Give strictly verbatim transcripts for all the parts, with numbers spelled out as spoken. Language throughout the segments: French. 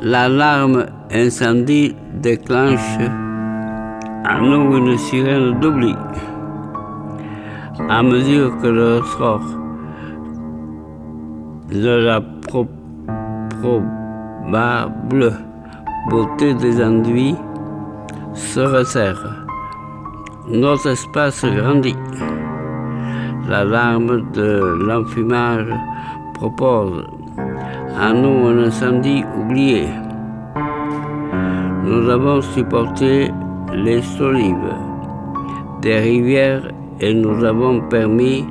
L'alarme incendie déclenche à nous une sirène d'oubli. À mesure que le sort de la pro- probable beauté des enduits se resserre, notre espace grandit. L'alarme de l'enfumage propose à nous un incendie oublié. Nous avons supporté les solives des rivières et nous avons permis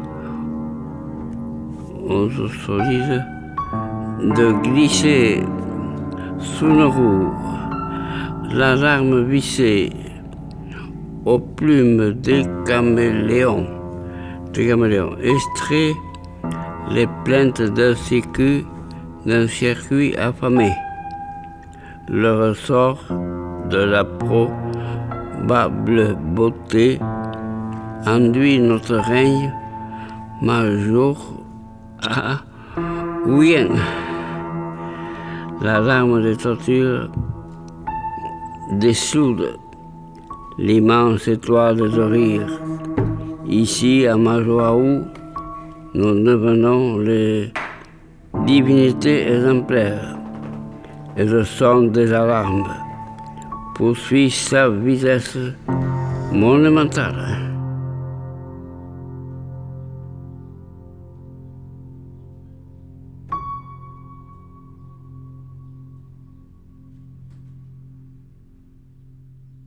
aux solives de glisser sous nos roues. L'alarme vissée aux plumes des caméléons, des caméléons extrait les plaintes d'un circuit, d'un circuit affamé. Le ressort de la probable beauté enduit notre règne, major à rien. L'alarme des tortures dessoude l'immense étoile de rire. Ici, à Majoaou, nous devenons les divinités exemplaires et le son des alarmes poursuit sa vitesse monumentale.